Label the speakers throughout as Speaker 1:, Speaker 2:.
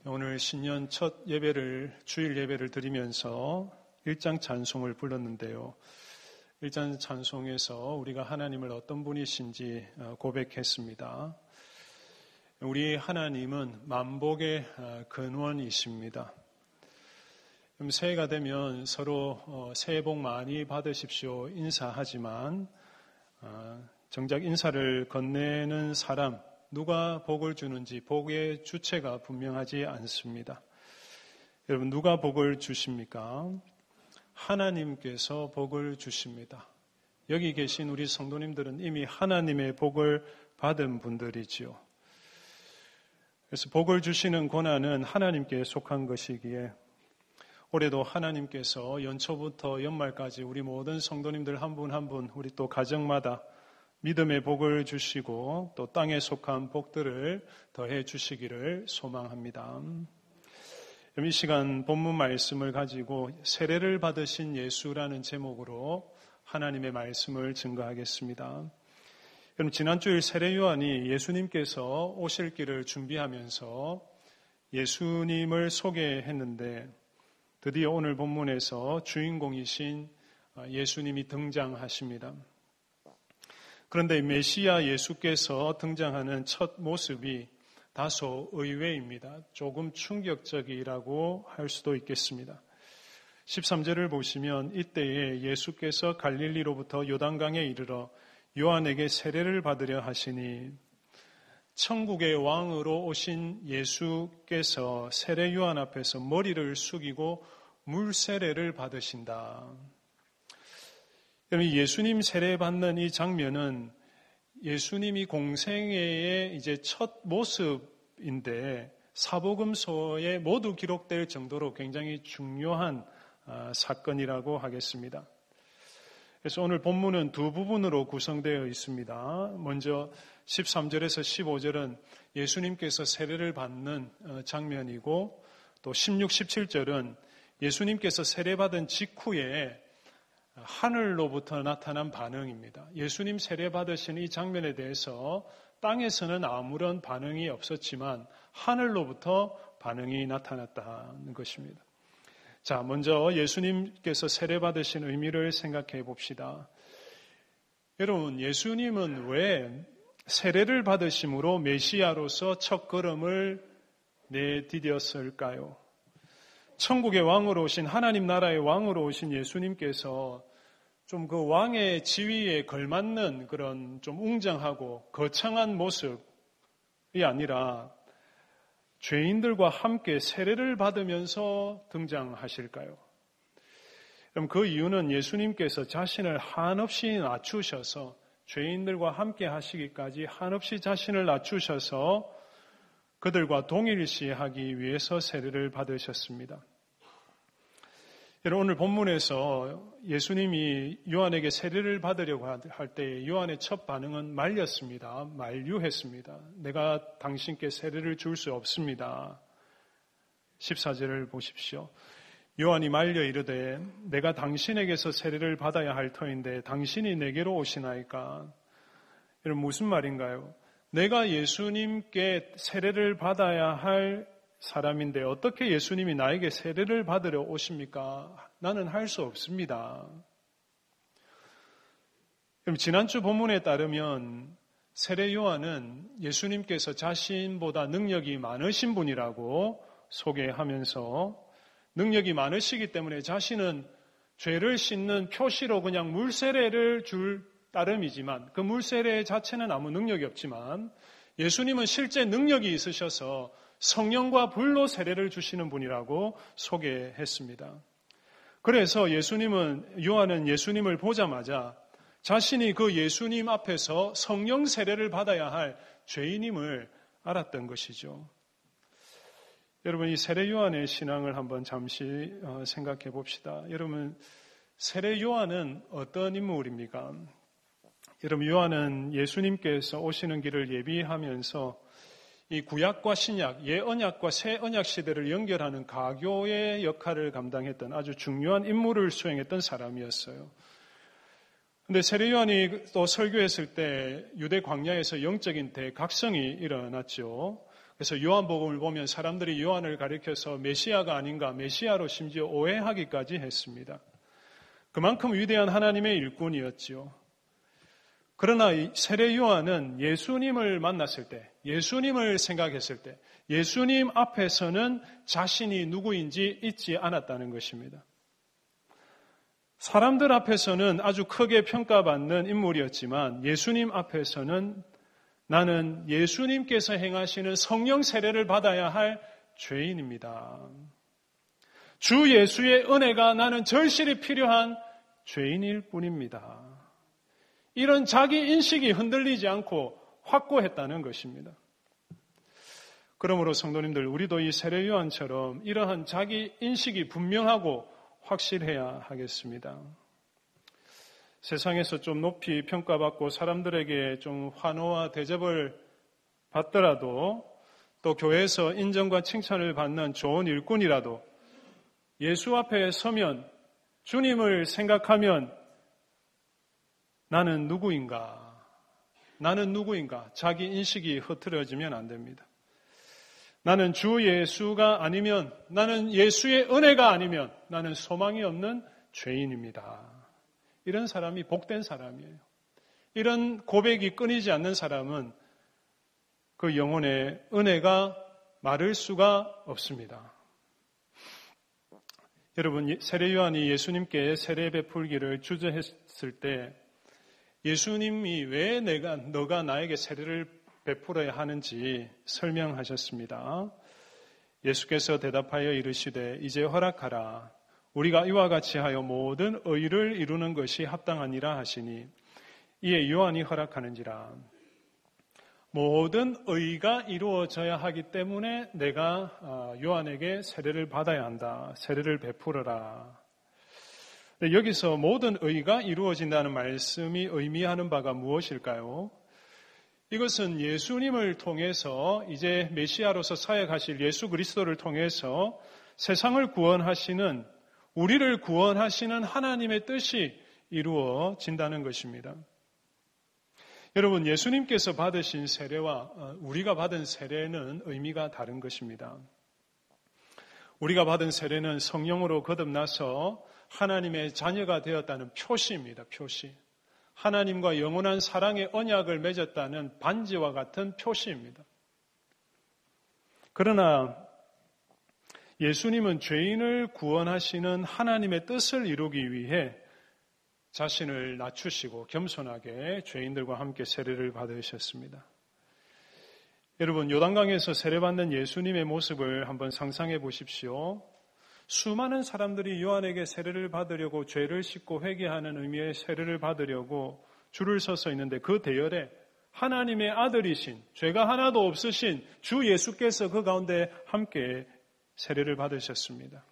Speaker 1: 오늘 신년 첫 예배를, 주일 예배를 드리면서 일장 찬송을 불렀는데요. 일장 찬송에서 우리가 하나님을 어떤 분이신지 고백했습니다. 우리 하나님은 만복의 근원이십니다. 새해가 되면 서로 새해 복 많이 받으십시오 인사하지만 정작 인사를 건네는 사람, 누가 복을 주는지 복의 주체가 분명하지 않습니다. 여러분, 누가 복을 주십니까? 하나님께서 복을 주십니다. 여기 계신 우리 성도님들은 이미 하나님의 복을 받은 분들이지요. 그래서 복을 주시는 권한은 하나님께 속한 것이기에 올해도 하나님께서 연초부터 연말까지 우리 모든 성도님들 한 분 한 분, 우리 또 가정마다 믿음의 복을 주시고 또 땅에 속한 복들을 더해 주시기를 소망합니다. 이 시간 본문 말씀을 가지고 세례를 받으신 예수라는 제목으로 하나님의 말씀을 증거하겠습니다. 그럼 지난주일 세례 요한이 예수님께서 오실 길을 준비하면서 예수님을 소개했는데 드디어 오늘 본문에서 주인공이신 예수님이 등장하십니다. 그런데 메시아 예수께서 등장하는 첫 모습이 다소 의외입니다. 조금 충격적이라고 할 수도 있겠습니다. 13절을 보시면 이때에 예수께서 갈릴리로부터 요단강에 이르러 요한에게 세례를 받으려 하시니 천국의 왕으로 오신 예수께서 세례 요한 앞에서 머리를 숙이고 물세례를 받으신다. 예수님 세례 받는 이 장면은 예수님이 공생애의 이제 첫 모습인데 사복음서에 모두 기록될 정도로 굉장히 중요한 사건이라고 하겠습니다. 그래서 오늘 본문은 두 부분으로 구성되어 있습니다. 먼저 13절에서 15절은 예수님께서 세례를 받는 장면이고 또 16, 17절은 예수님께서 세례받은 직후에 하늘로부터 나타난 반응입니다. 예수님 세례 받으신 이 장면에 대해서 땅에서는 아무런 반응이 없었지만 하늘로부터 반응이 나타났다는 것입니다. 자, 먼저 예수님께서 세례 받으신 의미를 생각해 봅시다. 여러분, 예수님은 왜 세례를 받으심으로 메시아로서 첫걸음을 내디뎠을까요? 천국의 왕으로 오신, 하나님 나라의 왕으로 오신 예수님께서 좀 그 왕의 지위에 걸맞는 그런 좀 웅장하고 거창한 모습이 아니라 죄인들과 함께 세례를 받으면서 등장하실까요? 그럼 그 이유는 예수님께서 자신을 한없이 낮추셔서 죄인들과 함께 하시기까지 한없이 자신을 낮추셔서 그들과 동일시하기 위해서 세례를 받으셨습니다. 여러분, 오늘 본문에서 예수님이 요한에게 세례를 받으려고 할 때 요한의 첫 반응은 말렸습니다. 만류했습니다. 내가 당신께 세례를 줄 수 없습니다. 14절을 보십시오. 요한이 말려 이르되 내가 당신에게서 세례를 받아야 할 터인데 당신이 내게로 오시나이까. 여러분, 무슨 말인가요? 내가 예수님께 세례를 받아야 할 사람인데 어떻게 예수님이 나에게 세례를 받으러 오십니까? 나는 할 수 없습니다. 그럼 지난주 본문에 따르면 세례 요한은 예수님께서 자신보다 능력이 많으신 분이라고 소개하면서 능력이 많으시기 때문에 자신은 죄를 씻는 표시로 그냥 물세례를 줄 따름이지만 그 물세례 자체는 아무 능력이 없지만 예수님은 실제 능력이 있으셔서 성령과 불로 세례를 주시는 분이라고 소개했습니다. 그래서 요한은 예수님을 보자마자 자신이 그 예수님 앞에서 성령 세례를 받아야 할 죄인임을 알았던 것이죠. 여러분, 이 세례 요한의 신앙을 한번 잠시 생각해 봅시다. 여러분, 세례 요한은 어떤 인물입니까? 여러분, 요한은 예수님께서 오시는 길을 예비하면서 이 구약과 신약, 예언약과 새언약 시대를 연결하는 가교의 역할을 감당했던 아주 중요한 임무를 수행했던 사람이었어요. 그런데 세례 요한이 또 설교했을 때 유대 광야에서 영적인 대각성이 일어났죠. 그래서 요한복음을 보면 사람들이 요한을 가리켜서 메시아가 아닌가, 메시아로 심지어 오해하기까지 했습니다. 그만큼 위대한 하나님의 일꾼이었지요. 그러나 세례 요한은 예수님을 만났을 때, 예수님을 생각했을 때, 예수님 앞에서는 자신이 누구인지 잊지 않았다는 것입니다. 사람들 앞에서는 아주 크게 평가받는 인물이었지만 예수님 앞에서는 나는 예수님께서 행하시는 성령 세례를 받아야 할 죄인입니다. 주 예수의 은혜가 나는 절실히 필요한 죄인일 뿐입니다. 이런 자기 인식이 흔들리지 않고 확고했다는 것입니다. 그러므로 성도님들, 우리도 이 세례 요한처럼 이러한 자기 인식이 분명하고 확실해야 하겠습니다. 세상에서 좀 높이 평가받고 사람들에게 좀 환호와 대접을 받더라도 또 교회에서 인정과 칭찬을 받는 좋은 일꾼이라도 예수 앞에 서면 주님을 생각하면 나는 누구인가? 자기 인식이 흐트러지면 안 됩니다. 나는 주 예수가 아니면, 나는 예수의 은혜가 아니면 나는 소망이 없는 죄인입니다. 이런 사람이 복된 사람이에요. 이런 고백이 끊이지 않는 사람은 그 영혼의 은혜가 마를 수가 없습니다. 여러분, 세례 요한이 예수님께 세례 베풀기를 주저했을 때 예수님이 왜 너가 나에게 세례를 베풀어야 하는지 설명하셨습니다. 예수께서 대답하여 이르시되 이제 허락하라. 우리가 이와 같이 하여 모든 의를 이루는 것이 합당하니라 하시니 이에 요한이 허락하는지라. 모든 의가 이루어져야 하기 때문에 내가 요한에게 세례를 받아야 한다. 세례를 베풀어라. 여기서 모든 의가 이루어진다는 말씀이 의미하는 바가 무엇일까요? 이것은 예수님을 통해서 이제 메시아로서 사역하실 예수 그리스도를 통해서 세상을 구원하시는, 우리를 구원하시는 하나님의 뜻이 이루어진다는 것입니다. 여러분, 예수님께서 받으신 세례와 우리가 받은 세례는 의미가 다른 것입니다. 우리가 받은 세례는 성령으로 거듭나서 하나님의 자녀가 되었다는 표시입니다. 표시. 하나님과 영원한 사랑의 언약을 맺었다는 반지와 같은 표시입니다. 그러나 예수님은 죄인을 구원하시는 하나님의 뜻을 이루기 위해 자신을 낮추시고 겸손하게 죄인들과 함께 세례를 받으셨습니다. 여러분, 요단강에서 세례받는 예수님의 모습을 한번 상상해 보십시오. 수많은 사람들이 요한에게 세례를 받으려고 죄를 씻고 회개하는 의미의 세례를 받으려고 줄을 서서 있는데 그 대열에 하나님의 아들이신, 죄가 하나도 없으신 주 예수께서 그 가운데 함께 세례를 받으셨습니다.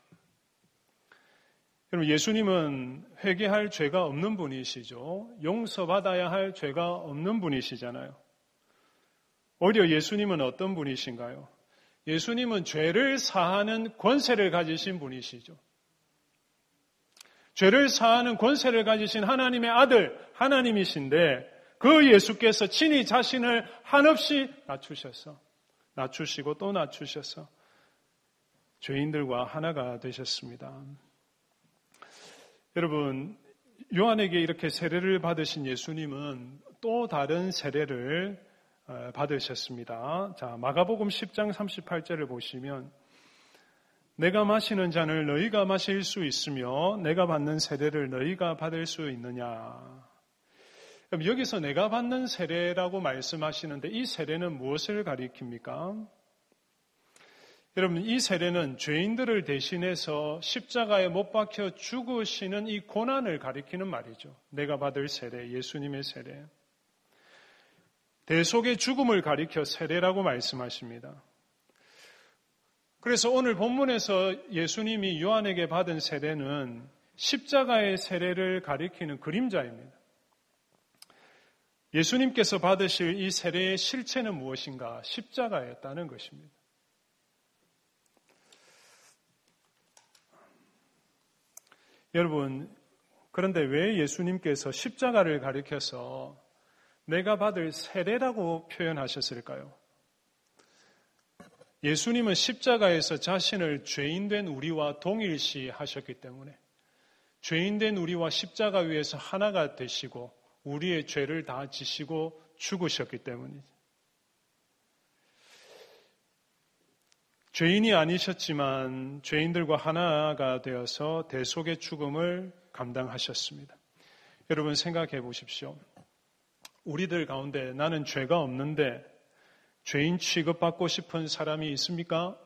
Speaker 1: 여러분, 예수님은 회개할 죄가 없는 분이시죠. 용서받아야 할 죄가 없는 분이시잖아요. 오히려 예수님은 어떤 분이신가요? 예수님은 죄를 사하는 권세를 가지신 분이시죠. 죄를 사하는 권세를 가지신 하나님의 아들, 하나님이신데 그 예수께서 친히 자신을 한없이 낮추시고 또 낮추셔서 죄인들과 하나가 되셨습니다. 여러분, 요한에게 이렇게 세례를 받으신 예수님은 또 다른 세례를 받으셨습니다. 자, 마가복음 10장 38절을 보시면 내가 마시는 잔을 너희가 마실 수 있으며 내가 받는 세례를 너희가 받을 수 있느냐. 그럼 여기서 내가 받는 세례라고 말씀하시는데 이 세례는 무엇을 가리킵니까? 여러분, 이 세례는 죄인들을 대신해서 십자가에 못 박혀 죽으시는 이 고난을 가리키는 말이죠. 내가 받을 세례, 예수님의 세례. 대속의 죽음을 가리켜 세례라고 말씀하십니다. 그래서 오늘 본문에서 예수님이 요한에게 받은 세례는 십자가의 세례를 가리키는 그림자입니다. 예수님께서 받으실 이 세례의 실체는 무엇인가? 십자가였다는 것입니다. 여러분, 그런데 왜 예수님께서 십자가를 가리켜서 내가 받을 세례라고 표현하셨을까요? 예수님은 십자가에서 자신을 죄인된 우리와 동일시 하셨기 때문에 죄인된 우리와 십자가 위에서 하나가 되시고 우리의 죄를 다 지시고 죽으셨기 때문이죠. 죄인이 아니셨지만 죄인들과 하나가 되어서 대속의 죽음을 감당하셨습니다. 여러분 생각해 보십시오. 우리들 가운데 나는 죄가 없는데 죄인 취급받고 싶은 사람이 있습니까?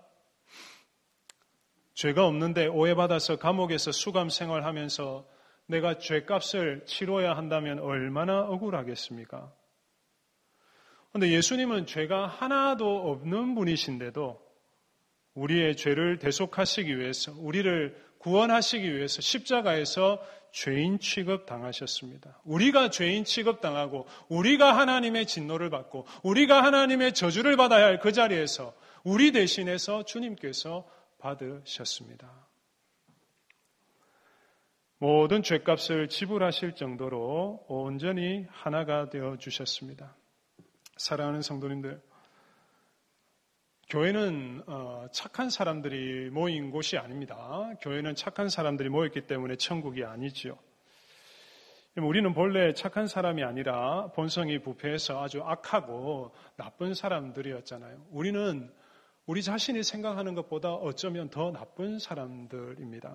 Speaker 1: 죄가 없는데 오해받아서 감옥에서 수감 생활하면서 내가 죄값을 치러야 한다면 얼마나 억울하겠습니까? 그런데 예수님은 죄가 하나도 없는 분이신데도 우리의 죄를 대속하시기 위해서, 우리를 구원하시기 위해서 십자가에서 죄인 취급 당하셨습니다. 우리가 죄인 취급 당하고 우리가 하나님의 진노를 받고 우리가 하나님의 저주를 받아야 할 그 자리에서 우리 대신해서 주님께서 받으셨습니다. 모든 죄값을 지불하실 정도로 온전히 하나가 되어 주셨습니다. 사랑하는 성도님들, 교회는 착한 사람들이 모인 곳이 아닙니다. 교회는 착한 사람들이 모였기 때문에 천국이 아니지요. 우리는 본래 착한 사람이 아니라 본성이 부패해서 아주 악하고 나쁜 사람들이었잖아요. 우리는 우리 자신이 생각하는 것보다 어쩌면 더 나쁜 사람들입니다.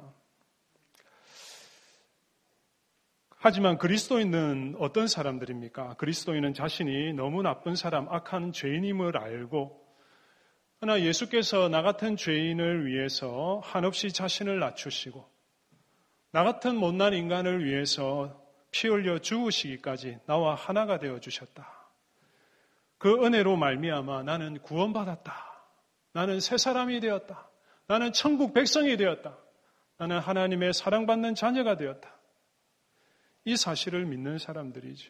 Speaker 1: 하지만 그리스도인은 어떤 사람들입니까? 그리스도인은 자신이 너무 나쁜 사람, 악한 죄인임을 알고 그러나 예수께서 나 같은 죄인을 위해서 한없이 자신을 낮추시고 나 같은 못난 인간을 위해서 피 흘려 죽으시기까지 나와 하나가 되어 주셨다. 그 은혜로 말미암아 나는 구원받았다. 나는 새 사람이 되었다. 나는 천국 백성이 되었다. 나는 하나님의 사랑받는 자녀가 되었다. 이 사실을 믿는 사람들이죠.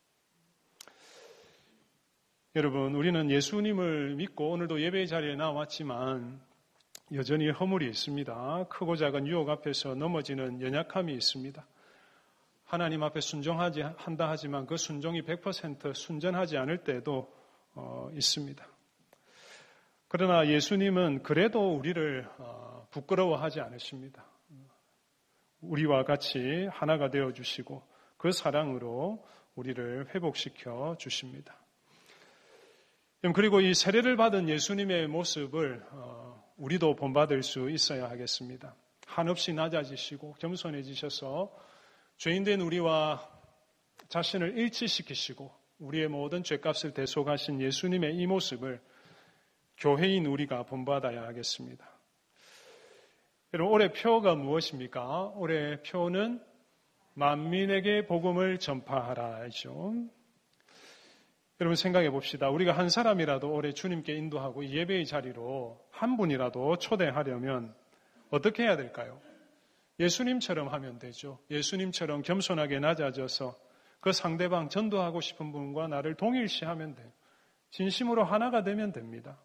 Speaker 1: 여러분, 우리는 예수님을 믿고 오늘도 예배의 자리에 나왔지만 여전히 허물이 있습니다. 크고 작은 유혹 앞에서 넘어지는 연약함이 있습니다. 하나님 앞에 순종하지 한다 하지만 그 순종이 100% 순전하지 않을 때도 있습니다. 그러나 예수님은 그래도 우리를 부끄러워하지 않으십니다. 우리와 같이 하나가 되어주시고 그 사랑으로 우리를 회복시켜 주십니다. 그리고 이 세례를 받은 예수님의 모습을 우리도 본받을 수 있어야 하겠습니다. 한없이 낮아지시고 겸손해지셔서 죄인된 우리와 자신을 일치시키시고 우리의 모든 죄값을 대속하신 예수님의 이 모습을 교회인 우리가 본받아야 하겠습니다. 여러분, 올해 표가 무엇입니까? 올해 표는 만민에게 복음을 전파하라죠. 여러분 생각해 봅시다. 우리가 한 사람이라도 올해 주님께 인도하고 이 예배의 자리로 한 분이라도 초대하려면 어떻게 해야 될까요? 예수님처럼 하면 되죠. 예수님처럼 겸손하게 낮아져서 그 상대방 전도하고 싶은 분과 나를 동일시하면 돼요. 진심으로 하나가 되면 됩니다.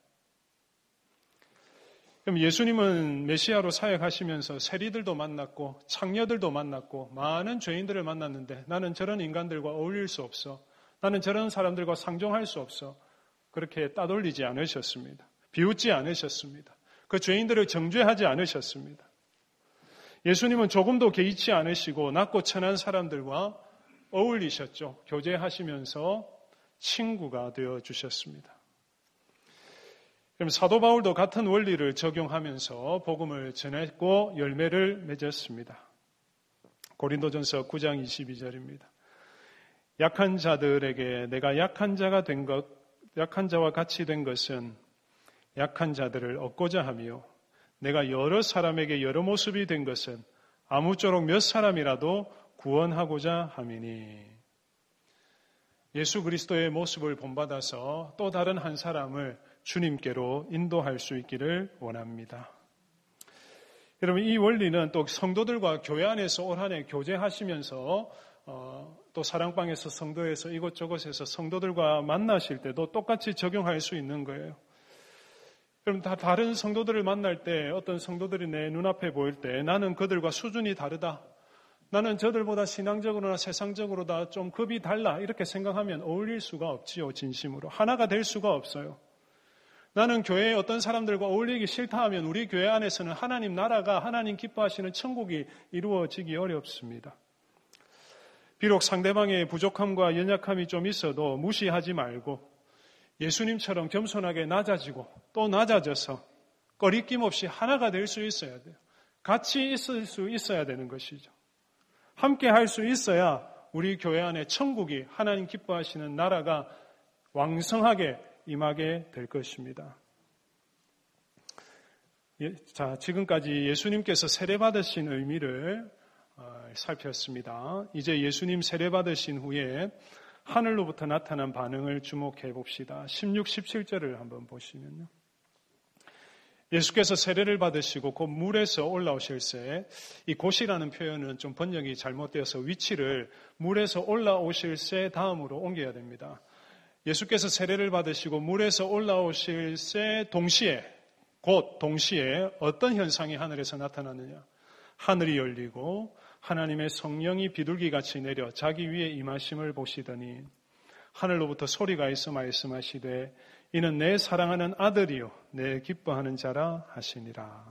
Speaker 1: 그럼 예수님은 메시아로 사역하시면서 세리들도 만났고 창녀들도 만났고 많은 죄인들을 만났는데 나는 저런 인간들과 어울릴 수 없어. 나는 저런 사람들과 상종할 수 없어. 그렇게 따돌리지 않으셨습니다. 비웃지 않으셨습니다. 그 죄인들을 정죄하지 않으셨습니다. 예수님은 조금도 개의치 않으시고 낮고 천한 사람들과 어울리셨죠. 교제하시면서 친구가 되어주셨습니다. 그럼 사도 바울도 같은 원리를 적용하면서 복음을 전했고 열매를 맺었습니다. 고린도전서 9장 22절입니다. 약한 자들에게 내가 약한 자와 같이 된 것은 약한 자들을 얻고자 하며 내가 여러 사람에게 여러 모습이 된 것은 아무쪼록 몇 사람이라도 구원하고자 함이니. 예수 그리스도의 모습을 본받아서 또 다른 한 사람을 주님께로 인도할 수 있기를 원합니다. 여러분, 이 원리는 또 성도들과 교회 안에서 올 한 해 교제하시면서 또 사랑방에서 성도에서 이곳저곳에서 성도들과 만나실 때도 똑같이 적용할 수 있는 거예요. 여러분, 다 다른 성도들을 만날 때 어떤 성도들이 내 눈앞에 보일 때 나는 그들과 수준이 다르다. 나는 저들보다 신앙적으로나 세상적으로 다 좀 급이 달라. 이렇게 생각하면 어울릴 수가 없지요. 진심으로. 하나가 될 수가 없어요. 나는 교회에 어떤 사람들과 어울리기 싫다 하면 우리 교회 안에서는 하나님 나라가, 하나님 기뻐하시는 천국이 이루어지기 어렵습니다. 비록 상대방의 부족함과 연약함이 좀 있어도 무시하지 말고 예수님처럼 겸손하게 낮아지고 또 낮아져서 꺼리낌 없이 하나가 될 수 있어야 돼요. 같이 있을 수 있어야 되는 것이죠. 함께 할 수 있어야 우리 교회 안에 천국이, 하나님 기뻐하시는 나라가 왕성하게 임하게 될 것입니다. 자, 지금까지 예수님께서 세례받으신 의미를 살폈습니다. 이제 예수님 세례받으신 후에 하늘로부터 나타난 반응을 주목해 봅시다. 16, 17절을 한번 보시면요. 예수께서 세례를 받으시고 곧 물에서 올라오실새, 이 곧이라는 표현은 좀 번역이 잘못되어서 위치를 물에서 올라오실새 다음으로 옮겨야 됩니다. 예수께서 세례를 받으시고 물에서 올라오실새 동시에, 곧 동시에 어떤 현상이 하늘에서 나타나느냐? 하늘이 열리고 하나님의 성령이 비둘기같이 내려 자기 위에 임하심을 보시더니 하늘로부터 소리가 있어 말씀하시되 이는 내 사랑하는 아들이요 내 기뻐하는 자라 하시니라.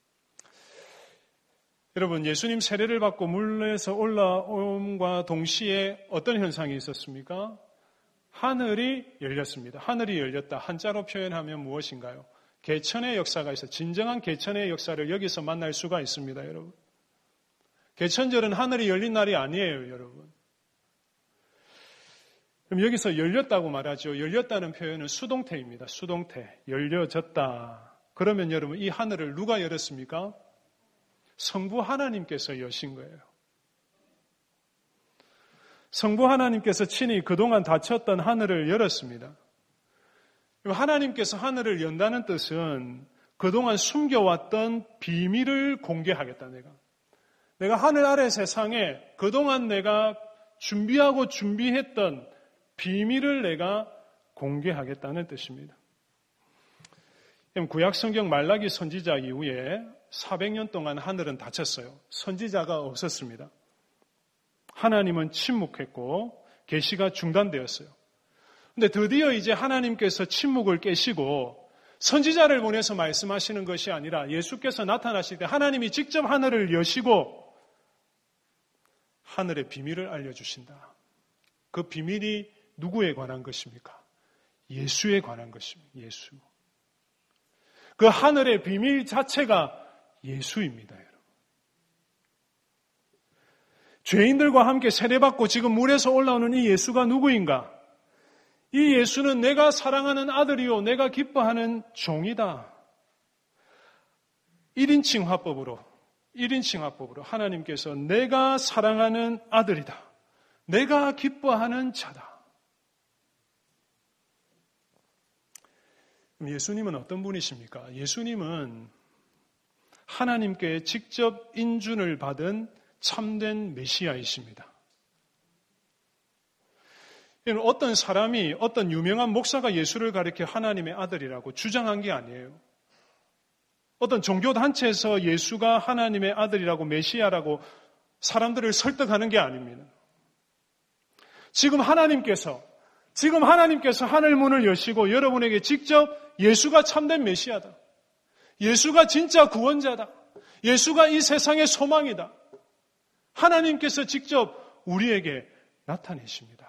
Speaker 1: 여러분, 예수님 세례를 받고 물에서 올라옴과 동시에 어떤 현상이 있었습니까? 하늘이 열렸습니다. 하늘이 열렸다. 한자로 표현하면 무엇인가요? 개천의 역사가 있어요. 진정한 개천의 역사를 여기서 만날 수가 있습니다, 여러분. 개천절은 하늘이 열린 날이 아니에요, 여러분. 그럼 여기서 열렸다고 말하죠. 열렸다는 표현은 수동태입니다. 수동태. 열려졌다. 그러면 여러분, 이 하늘을 누가 열었습니까? 성부 하나님께서 여신 거예요. 성부 하나님께서 친히 그동안 닫혔던 하늘을 열었습니다. 하나님께서 하늘을 연다는 뜻은 그동안 숨겨왔던 비밀을 공개하겠다, 내가 하늘 아래 세상에 그동안 내가 준비하고 준비했던 비밀을 내가 공개하겠다는 뜻입니다. 구약 성경 말라기 선지자 이후에 400년 동안 하늘은 닫혔어요. 선지자가 없었습니다. 하나님은 침묵했고 계시가 중단되었어요. 근데 드디어 이제 하나님께서 침묵을 깨시고 선지자를 보내서 말씀하시는 것이 아니라 예수께서 나타나실 때 하나님이 직접 하늘을 여시고 하늘의 비밀을 알려주신다. 그 비밀이 누구에 관한 것입니까? 예수에 관한 것입니다. 예수. 그 하늘의 비밀 자체가 예수입니다, 여러분. 죄인들과 함께 세례받고 지금 물에서 올라오는 이 예수가 누구인가? 이 예수는 내가 사랑하는 아들이요 내가 기뻐하는 종이다. 1인칭 화법으로 하나님께서 내가 사랑하는 아들이다. 내가 기뻐하는 자다. 그럼 예수님은 어떤 분이십니까? 예수님은 하나님께 직접 인준을 받은 참된 메시아이십니다. 어떤 사람이, 어떤 유명한 목사가 예수를 가리켜 하나님의 아들이라고 주장한 게 아니에요. 어떤 종교단체에서 예수가 하나님의 아들이라고 메시아라고 사람들을 설득하는 게 아닙니다. 지금 하나님께서 하늘문을 여시고 여러분에게 직접 예수가 참된 메시아다. 예수가 진짜 구원자다. 예수가 이 세상의 소망이다. 하나님께서 직접 우리에게 나타내십니다.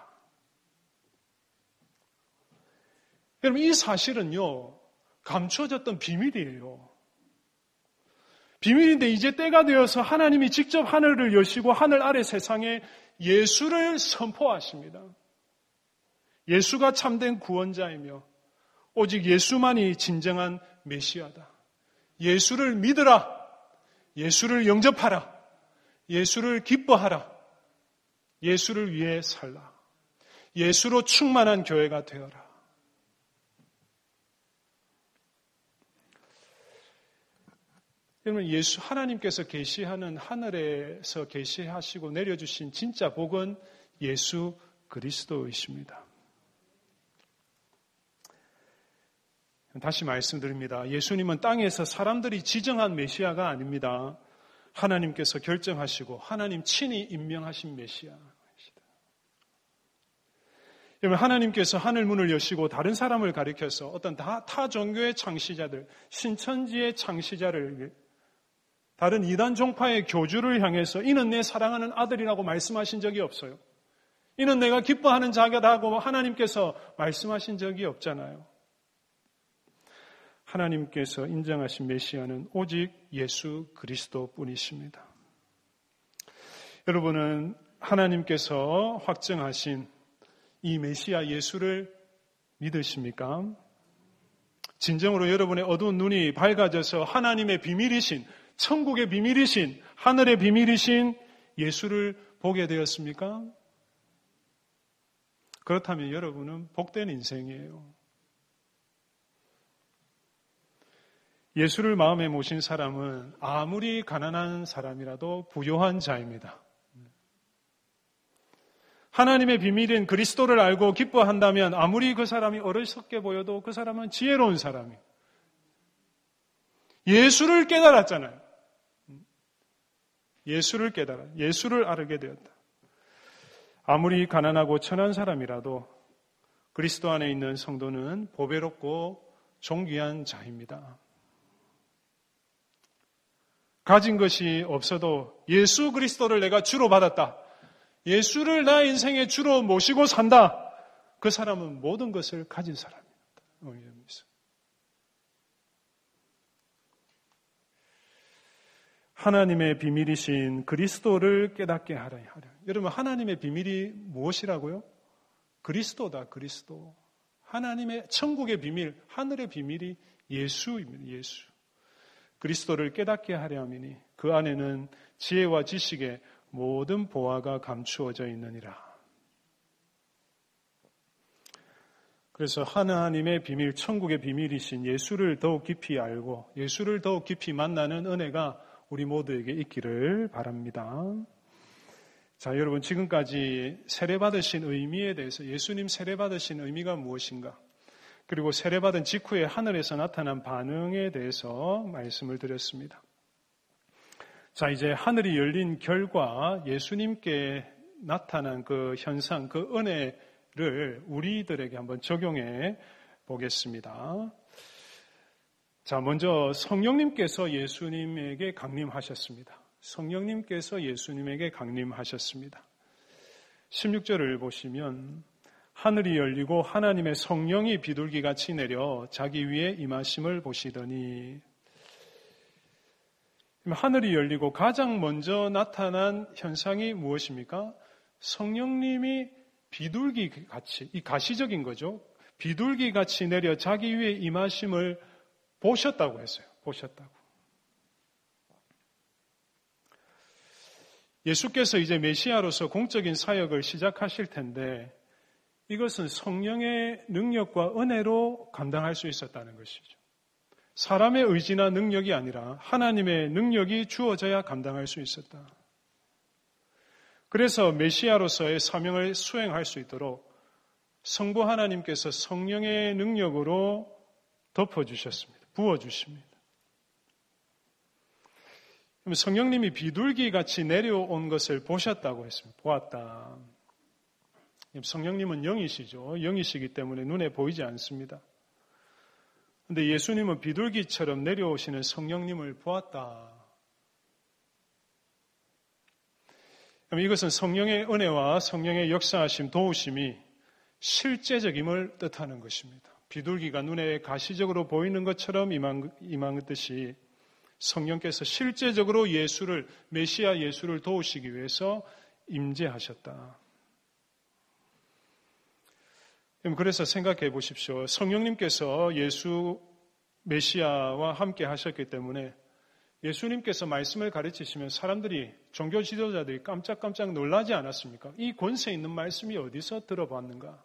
Speaker 1: 여러분, 이 사실은요, 감춰졌던 비밀이에요. 비밀인데 이제 때가 되어서 하나님이 직접 하늘을 여시고 하늘 아래 세상에 예수를 선포하십니다. 예수가 참된 구원자이며 오직 예수만이 진정한 메시아다. 예수를 믿으라. 예수를 영접하라. 예수를 기뻐하라. 예수를 위해 살라. 예수로 충만한 교회가 되어라. 여러분, 예수 하나님께서 계시하는 하늘에서 계시하시고 내려주신 진짜 복은 예수 그리스도이십니다. 다시 말씀드립니다. 예수님은 땅에서 사람들이 지정한 메시아가 아닙니다. 하나님께서 결정하시고 하나님 친히 임명하신 메시아이시다. 하나님께서 하늘 문을 여시고 다른 사람을 가리켜서 어떤 타 종교의 창시자들, 신천지의 창시자를, 다른 이단 종파의 교주를 향해서 이는 내 사랑하는 아들이라고 말씀하신 적이 없어요. 이는 내가 기뻐하는 자가다고 하나님께서 말씀하신 적이 없잖아요. 하나님께서 인정하신 메시아는 오직 예수 그리스도뿐이십니다. 여러분은 하나님께서 확정하신 이 메시아 예수를 믿으십니까? 진정으로 여러분의 어두운 눈이 밝아져서 하나님의 비밀이신, 천국의 비밀이신, 하늘의 비밀이신 예수를 보게 되었습니까? 그렇다면 여러분은 복된 인생이에요. 예수를 마음에 모신 사람은 아무리 가난한 사람이라도 부요한 자입니다. 하나님의 비밀인 그리스도를 알고 기뻐한다면 아무리 그 사람이 어리석게 보여도 그 사람은 지혜로운 사람이에요. 예수를 깨달았잖아요. 예수를 알게 되었다. 아무리 가난하고 천한 사람이라도 그리스도 안에 있는 성도는 보배롭고 존귀한 자입니다. 가진 것이 없어도 예수 그리스도를 내가 주로 받았다. 예수를 나 인생의 주로 모시고 산다. 그 사람은 모든 것을 가진 사람입니다. 하나님의 비밀이신 그리스도를 깨닫게 하라. 여러분, 하나님의 비밀이 무엇이라고요? 그리스도다, 그리스도. 하나님의 천국의 비밀, 하늘의 비밀이 예수입니다. 예수. 그리스도를 깨닫게 하려 함이니 그 안에는 지혜와 지식의 모든 보화가 감추어져 있느니라. 그래서 하나님의 비밀, 천국의 비밀이신 예수를 더욱 깊이 알고 예수를 더욱 깊이 만나는 은혜가 우리 모두에게 있기를 바랍니다. 자, 여러분, 지금까지 세례받으신 의미에 대해서, 예수님 세례받으신 의미가 무엇인가, 그리고 세례받은 직후에 하늘에서 나타난 반응에 대해서 말씀을 드렸습니다. 자, 이제 하늘이 열린 결과 예수님께 나타난 그 현상, 그 은혜를 우리들에게 한번 적용해 보겠습니다. 자, 먼저 성령님께서 예수님에게 강림하셨습니다. 성령님께서 예수님에게 강림하셨습니다. 16절을 보시면 하늘이 열리고 하나님의 성령이 비둘기같이 내려 자기 위에 임하심을 보시더니, 하늘이 열리고 가장 먼저 나타난 현상이 무엇입니까? 성령님이 비둘기같이, 이 가시적인 거죠. 비둘기같이 내려 자기 위에 임하심을 보셨다고 했어요. 보셨다고. 예수께서 이제 메시아로서 공적인 사역을 시작하실 텐데 이것은 성령의 능력과 은혜로 감당할 수 있었다는 것이죠. 사람의 의지나 능력이 아니라 하나님의 능력이 주어져야 감당할 수 있었다. 그래서 메시아로서의 사명을 수행할 수 있도록 성부 하나님께서 성령의 능력으로 덮어주셨습니다. 부어주십니다. 그럼 성령님이 비둘기같이 내려온 것을 보셨다고 했습니다. 보았다. 성령님은 영이시죠. 영이시기 때문에 눈에 보이지 않습니다. 그런데 예수님은 비둘기처럼 내려오시는 성령님을 보았다. 그럼 이것은 성령의 은혜와 성령의 역사하심, 도우심이 실제적임을 뜻하는 것입니다. 비둘기가 눈에 가시적으로 보이는 것처럼 임한 듯이 성령께서 실제적으로 예수를, 메시아 예수를 도우시기 위해서 임재하셨다. 그래서 생각해 보십시오. 성령님께서 예수 메시아와 함께 하셨기 때문에 예수님께서 말씀을 가르치시면 사람들이, 종교 지도자들이 깜짝깜짝 놀라지 않았습니까? 이 권세 있는 말씀이 어디서 들어봤는가?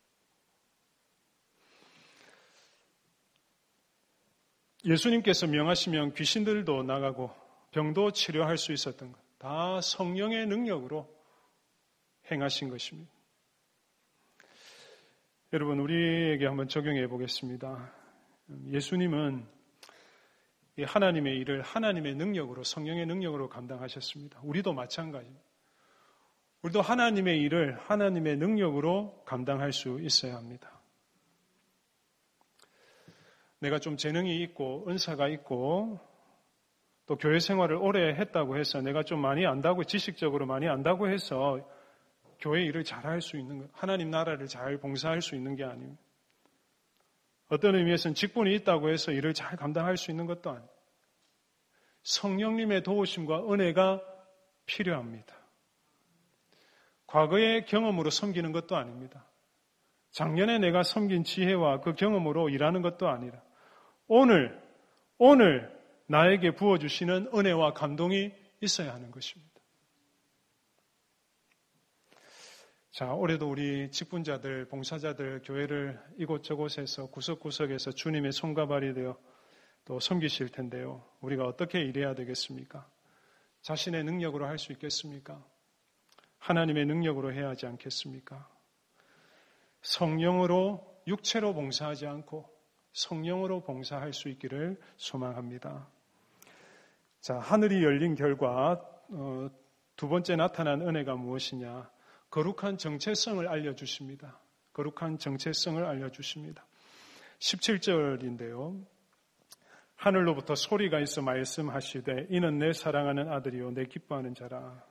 Speaker 1: 예수님께서 명하시면 귀신들도 나가고 병도 치료할 수 있었던 것, 다 성령의 능력으로 행하신 것입니다. 여러분, 우리에게 한번 적용해 보겠습니다. 예수님은 하나님의 일을 하나님의 능력으로, 성령의 능력으로 감당하셨습니다. 우리도 마찬가지입니다. 우리도 하나님의 일을 하나님의 능력으로 감당할 수 있어야 합니다. 내가 좀 재능이 있고 은사가 있고 또 교회 생활을 오래 했다고 해서 내가 좀 많이 안다고, 지식적으로 많이 안다고 해서 교회 일을 잘할 수 있는 것, 하나님 나라를 잘 봉사할 수 있는 게 아닙니다. 어떤 의미에서는 직분이 있다고 해서 일을 잘 감당할 수 있는 것도 아닙니다. 성령님의 도우심과 은혜가 필요합니다. 과거의 경험으로 섬기는 것도 아닙니다. 작년에 내가 섬긴 지혜와 그 경험으로 일하는 것도 아니라 오늘 나에게 부어주시는 은혜와 감동이 있어야 하는 것입니다. 자, 올해도 우리 직분자들, 봉사자들, 교회를 이곳저곳에서 구석구석에서 주님의 손과 발이 되어 또 섬기실 텐데요. 우리가 어떻게 일해야 되겠습니까? 자신의 능력으로 할 수 있겠습니까? 하나님의 능력으로 해야 하지 않겠습니까? 성령으로, 육체로 봉사하지 않고 성령으로 봉사할 수 있기를 소망합니다. 자, 하늘이 열린 결과 두 번째 나타난 은혜가 무엇이냐? 거룩한 정체성을 알려주십니다. 거룩한 정체성을 알려주십니다. 17절인데요. 하늘로부터 소리가 있어 말씀하시되 이는 내 사랑하는 아들이요 내 기뻐하는 자라.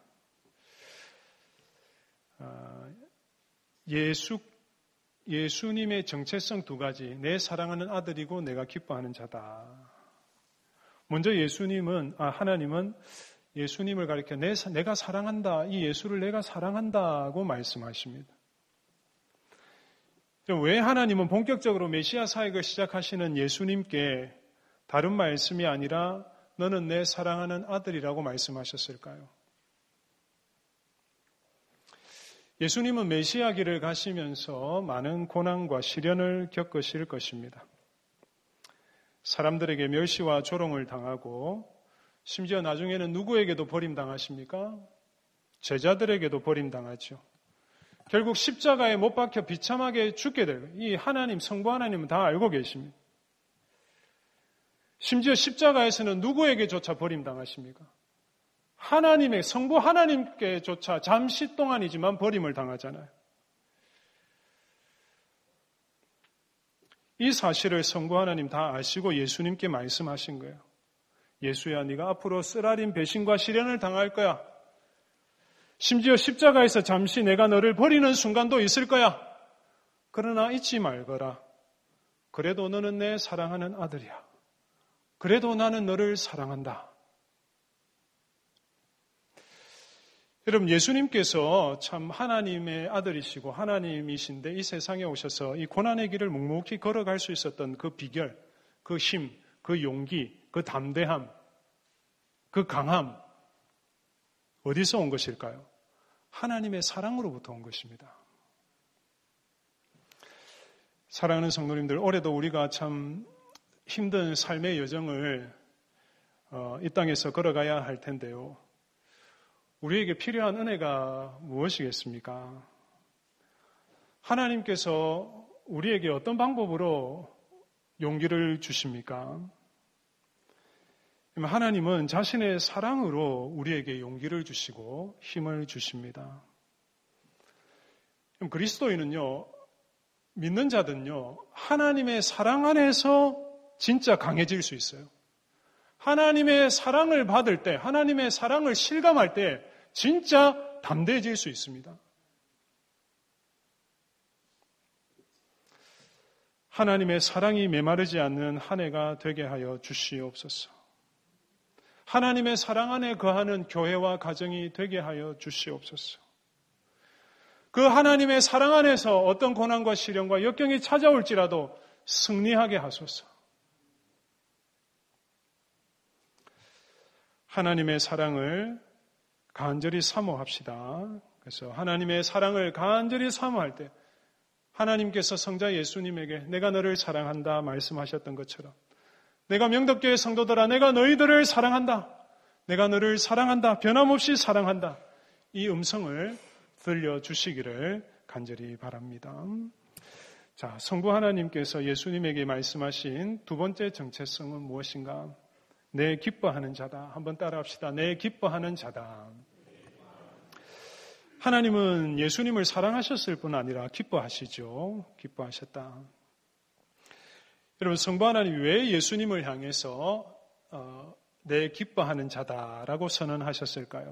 Speaker 1: 예수님의 정체성 두 가지, 내 사랑하는 아들이고 내가 기뻐하는 자다. 먼저 하나님은 예수님을 가리켜 내가 사랑한다, 이 예수를 내가 사랑한다고 말씀하십니다. 왜 하나님은 본격적으로 메시아 사역을 시작하시는 예수님께 다른 말씀이 아니라 너는 내 사랑하는 아들이라고 말씀하셨을까요? 예수님은 메시아 길을 가시면서 많은 고난과 시련을 겪으실 것입니다. 사람들에게 멸시와 조롱을 당하고 심지어 나중에는 누구에게도 버림당하십니까? 제자들에게도 버림당하죠. 결국 십자가에 못 박혀 비참하게 죽게 되고 이 하나님, 성부 하나님은 다 알고 계십니다. 심지어 십자가에서는 누구에게조차 버림당하십니까? 하나님의, 성부 하나님께조차 잠시 동안이지만 버림을 당하잖아요. 이 사실을 성부 하나님 다 아시고 예수님께 말씀하신 거예요. 예수야, 네가 앞으로 쓰라린 배신과 시련을 당할 거야. 심지어 십자가에서 잠시 내가 너를 버리는 순간도 있을 거야. 그러나 잊지 말거라. 그래도 너는 내 사랑하는 아들이야. 그래도 나는 너를 사랑한다. 여러분, 예수님께서 참 하나님의 아들이시고 하나님이신데 이 세상에 오셔서 이 고난의 길을 묵묵히 걸어갈 수 있었던 그 비결, 그 힘, 그 용기, 그 담대함, 그 강함, 어디서 온 것일까요? 하나님의 사랑으로부터 온 것입니다. 사랑하는 성도님들, 올해도 우리가 참 힘든 삶의 여정을 이 땅에서 걸어가야 할 텐데요. 우리에게 필요한 은혜가 무엇이겠습니까? 하나님께서 우리에게 어떤 방법으로 용기를 주십니까? 하나님은 자신의 사랑으로 우리에게 용기를 주시고 힘을 주십니다. 그리스도인은요, 믿는 자들은요, 하나님의 사랑 안에서 진짜 강해질 수 있어요. 하나님의 사랑을 받을 때, 하나님의 사랑을 실감할 때 진짜 담대해질 수 있습니다. 하나님의 사랑이 메마르지 않는 한 해가 되게 하여 주시옵소서. 하나님의 사랑 안에 거하는 교회와 가정이 되게 하여 주시옵소서. 그 하나님의 사랑 안에서 어떤 고난과 시련과 역경이 찾아올지라도 승리하게 하소서. 하나님의 사랑을 간절히 사모합시다. 그래서 하나님의 사랑을 간절히 사모할 때 하나님께서 성자 예수님에게 내가 너를 사랑한다 말씀하셨던 것처럼 내가 명덕교회 성도들아 내가 너희들을 사랑한다. 내가 너를 사랑한다. 변함없이 사랑한다. 이 음성을 들려주시기를 간절히 바랍니다. 자, 성부 하나님께서 예수님에게 말씀하신 두 번째 정체성은 무엇인가? 내 기뻐하는 자다. 한번 따라합시다. 내 기뻐하는 자다. 하나님은 예수님을 사랑하셨을 뿐 아니라 기뻐하시죠. 기뻐하셨다. 여러분, 성부 하나님이 왜 예수님을 향해서 내 기뻐하는 자다라고 선언하셨을까요?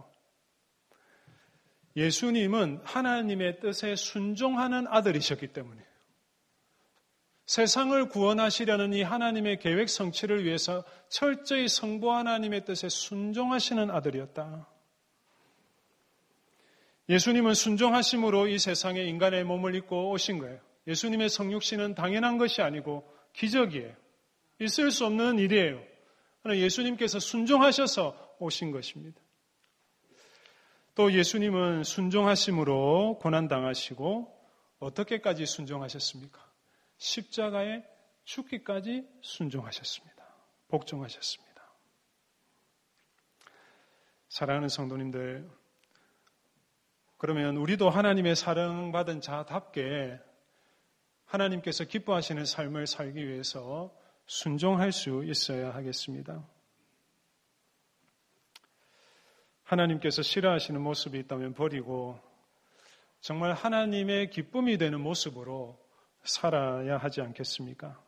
Speaker 1: 예수님은 하나님의 뜻에 순종하는 아들이셨기 때문에 세상을 구원하시려는 이 하나님의 계획 성취를 위해서 철저히 성부 하나님의 뜻에 순종하시는 아들이었다. 예수님은 순종하심으로 이 세상에 인간의 몸을 입고 오신 거예요. 예수님의 성육신은 당연한 것이 아니고 기적이에요. 있을 수 없는 일이에요. 그러나 예수님께서 순종하셔서 오신 것입니다. 또 예수님은 순종하심으로 고난당하시고 어떻게까지 순종하셨습니까? 십자가에 죽기까지 순종하셨습니다. 복종하셨습니다. 사랑하는 성도님들, 그러면 우리도 하나님의 사랑받은 자답게 하나님께서 기뻐하시는 삶을 살기 위해서 순종할 수 있어야 하겠습니다. 하나님께서 싫어하시는 모습이 있다면 버리고 정말 하나님의 기쁨이 되는 모습으로 살아야 하지 않겠습니까?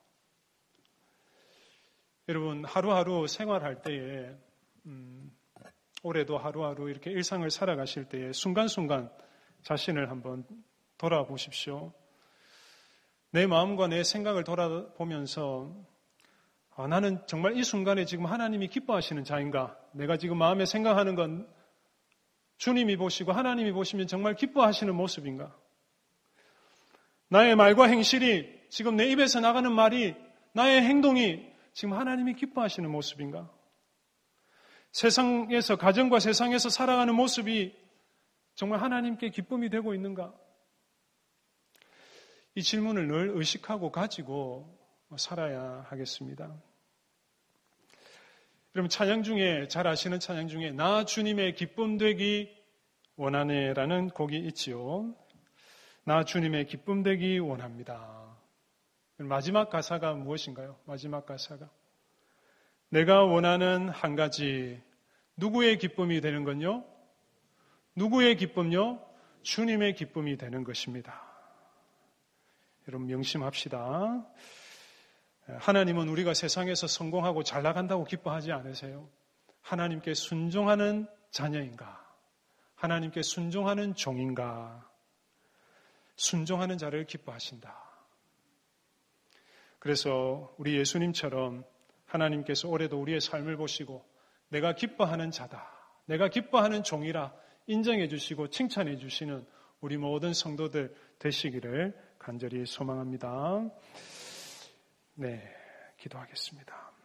Speaker 1: 여러분, 하루하루 생활할 때에 올해도 하루하루 이렇게 일상을 살아가실 때에 순간순간 자신을 한번 돌아보십시오. 내 마음과 내 생각을 돌아보면서 나는 정말 이 순간에 지금 하나님이 기뻐하시는 자인가? 내가 지금 마음에 생각하는 건 주님이 보시고 하나님이 보시면 정말 기뻐하시는 모습인가? 나의 말과 행실이, 지금 내 입에서 나가는 말이, 나의 행동이 지금 하나님이 기뻐하시는 모습인가? 세상에서, 가정과 세상에서 살아가는 모습이 정말 하나님께 기쁨이 되고 있는가? 이 질문을 늘 의식하고 가지고 살아야 하겠습니다. 여러분, 찬양 중에, 잘 아시는 찬양 중에 나 주님의 기쁨 되기 원하네라는 곡이 있지요. 나 주님의 기쁨 되기 원합니다. 마지막 가사가 무엇인가요? 마지막 가사가 내가 원하는 한 가지, 누구의 기쁨이 되는 건요? 누구의 기쁨요? 주님의 기쁨이 되는 것입니다. 여러분, 명심합시다. 하나님은 우리가 세상에서 성공하고 잘 나간다고 기뻐하지 않으세요? 하나님께 순종하는 자녀인가? 하나님께 순종하는 종인가? 순종하는 자를 기뻐하신다. 그래서 우리 예수님처럼 하나님께서 올해도 우리의 삶을 보시고 내가 기뻐하는 자다, 내가 기뻐하는 종이라 인정해 주시고 칭찬해 주시는 우리 모든 성도들 되시기를 간절히 소망합니다. 네, 기도하겠습니다.